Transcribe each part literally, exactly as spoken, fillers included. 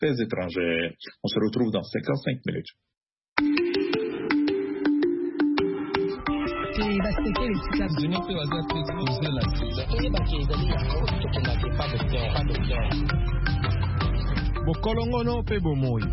très étrangère. On se retrouve dans cinquante-cinq minutes. Bokolongono pe bomoi.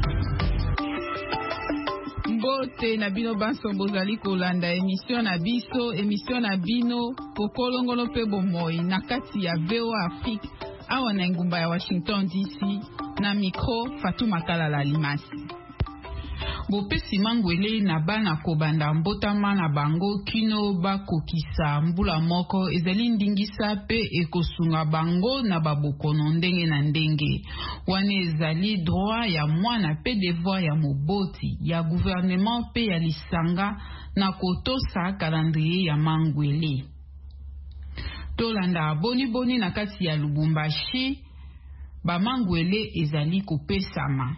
Mbote na bino banso bozali kolanda émission na biso, émission na bino Bokolongono pe bomoi na kati ya V O A Afrique awa na ngumba ya Washington D C na micro Fatou Makalala Limasi. Bopesi mangwele na bana kobanda mbotama na bango kino bakokisa mbula moko ezali ndingisa pe ekosunga bango na babokono ndenge na ndenge. Wane ezali droit ya mwana pe devoir ya moboti ya gouvernement pe ya lisanga na kotosa calendrier ya mangwele. Tolanda boni boni na kati ya Lubumbashi ba mangwele ezali kopesama.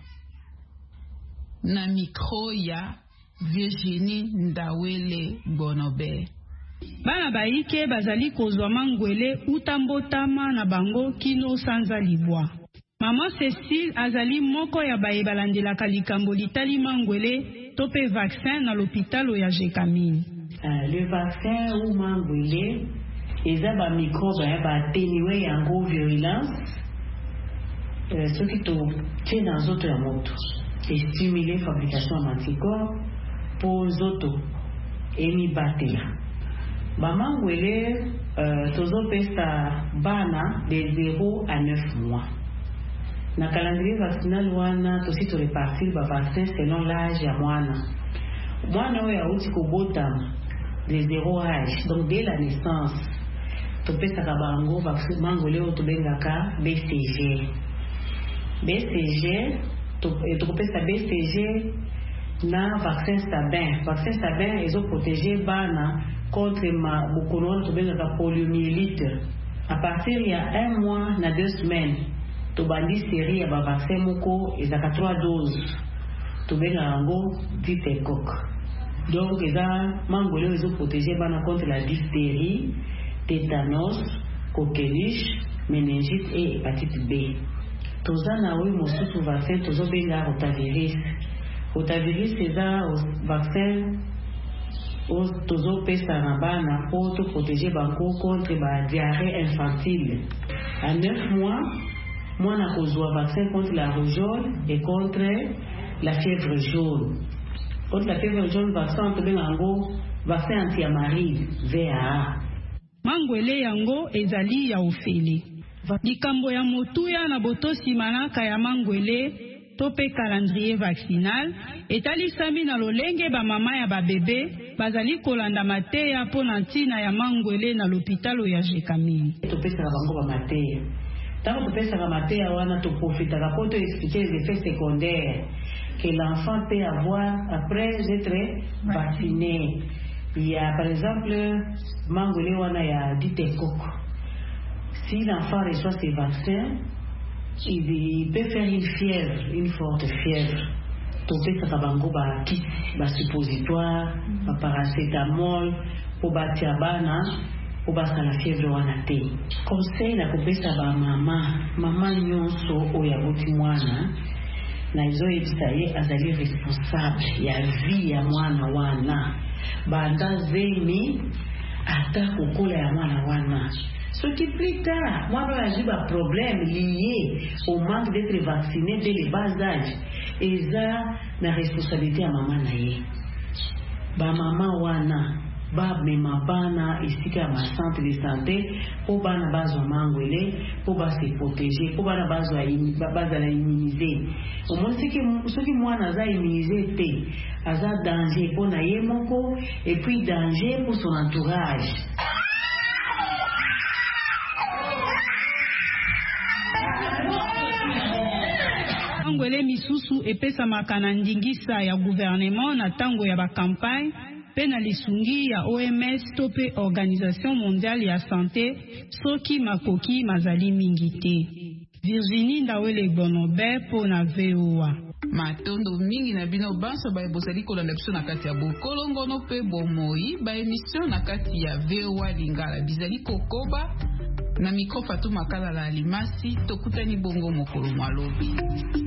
Na micro ya Virginie Ndawele Bonobe. Bana baike bazali kozwa mangwele utambotama na bango kino sanza libwa. Mama Cécile azali moko ya baye balandelaka likambo litali mangwele tope vaccin na l'hôpital ya Jekamini. Uh, le vaccin ou mangwele eza ba microbe ya ba atténuer yango virulence. Uh, ce qui to tient dans autres ya moto. Et stimuler fabrication d'anticorps pour zoto et mi batela. Bamangwele euh, tozo pesa bana de zéro à neuf mois. Na calendrier vaccinal wana tosi to répartir ba vaccin selon l'âge ya mwana. Mwana oya uti ko botama de zéro âge, donc dès la naissance. To pesa ka bango vaccin mangwele o to bengaka B C G. B C G tokopesa B C G na vaccin Sabin. Vaccin Sabin ezo protéger bana contre ma bokono to benga poliomyélite. À partir ya un mois na deux semaines to bandi série ya ba vaccin moko ezaka trois doses to benga ngo ditecoque. Donc eza mangolo ezo protéger bana contre la diphtérie, tétanos, coqueluche, méningite et hépatite B. Tozana oui mosusu vaccin tozo benga rotavirus. Rotavirus eza vaccin o tozo pesa na bana pour te protéger banko contre la diarrhée infantile. À neuf mois, mwana kozwa vaccin contre la rougeole et contre la fièvre jaune. Contre la fièvre jaune, vaccin to benga ngo vaccin anti-amarille V A A. Mangwele yango ezali ya ofele. Likambo ya motuya na botosi manaka ya mangwele tope calendrier vaccinal etalisami na lolenge ba mama ya ba bébé bazali kolanda mateya pona ntina ya mangwele na l'hôpital ya Jekamini. Topesa bango ba mateya. Tango topesa ba mateya wana to profita ka poto expliquer les effets secondaires que l'enfant peut avoir après être vacciné. Il y a par exemple mangwele wana ya ditecoque. Si l'enfant reçoit ces vaccins, il peut faire une fièvre, une forte fièvre. Topé ça bango ba kit, ba suppositoire, ba paracétamol, pour ba tiabana, pour ba la fièvre wana te. Conseil na kopesa ba mama, mama nyonso oya boti mwana, na izo ebisaye azali responsable ya vie ya mwana wana. Banda zemi ata kokola ya mwana wana. Ce qui plus tard, moi, j'ai un problème lié au manque d'être vacciné dès le bas âge. Et ça, la responsabilité à maman naïe. Ba maman wana, ba mema bana ici à ma centre de santé, pour bana bazo mangwele, pour ba se protéger, pour bana bazo bazo la immuniser. Au moins ce qui ce qui moi naza immuniser té, aza danger pour naïe moko et puis danger pour son entourage. Mangwele misusu epesa makana ndingisa ya gouvernement na tango ya ba campagne pe na lisungi ya O M S tope Organisation Mondiale ya Santé soki makoki mazali mingi te. Virginie Ndawele Bonobe po na V O A. Matondo mingi na bino banso ba ebosali kolanda biso na kati ya Bokolongono pe bomoi ba émission na kati ya V O A Lingala bizali kokoba Na mikro Fatuma Kala la Alimasi, tokutani bongo mokolo mwalobi.